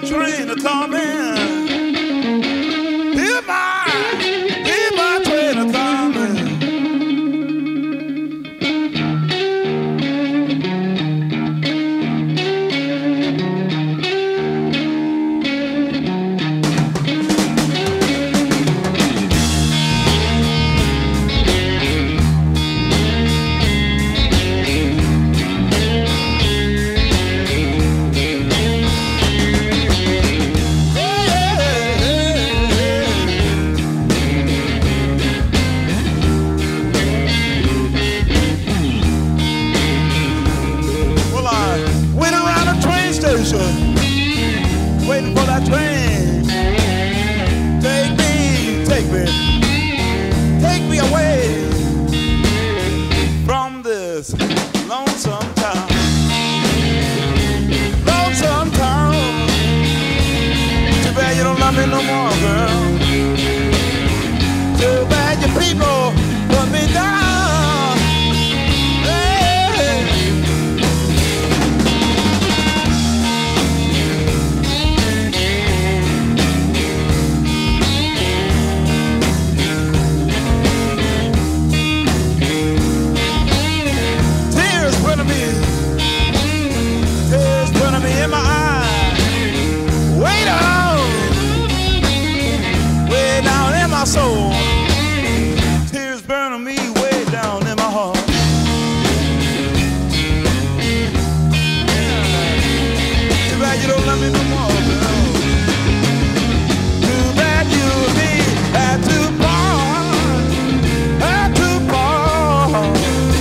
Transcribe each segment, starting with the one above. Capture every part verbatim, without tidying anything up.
train a coming. Hear my, hear my train a coming. Waiting for that train. Take me, take me, take me away from this lonesome town. Lonesome town. Too bad you don't love me no more, girl. Too bad your people put me down. In my eyes, way down, way down in my soul. Tears burning me way down in my heart. Too bad you don't love me no more, girl. Too bad you and me had to part, had to part.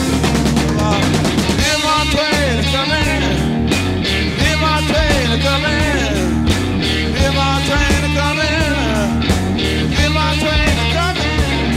Hear my train coming. Train coming, hear my train coming, hear my train coming.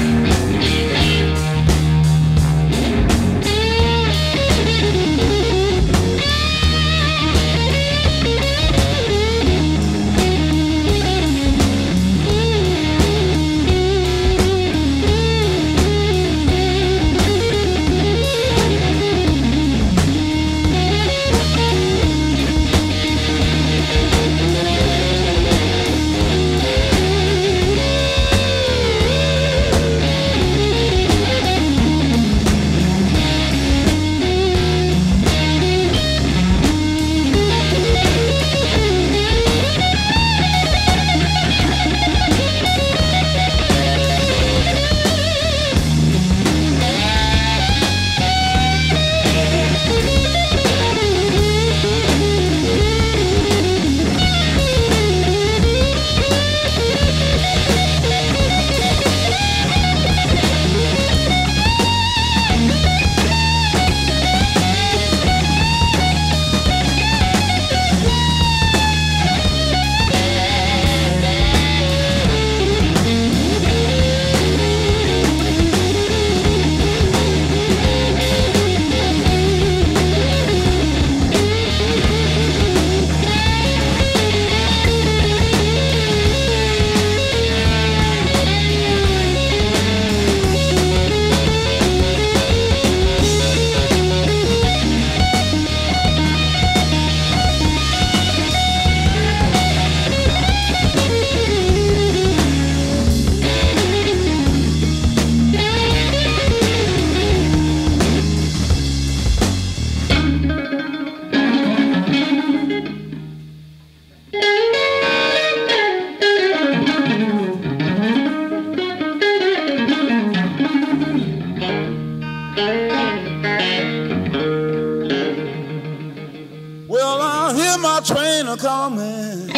Well, I hear my train a coming.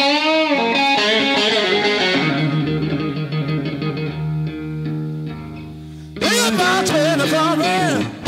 Hear my train a coming.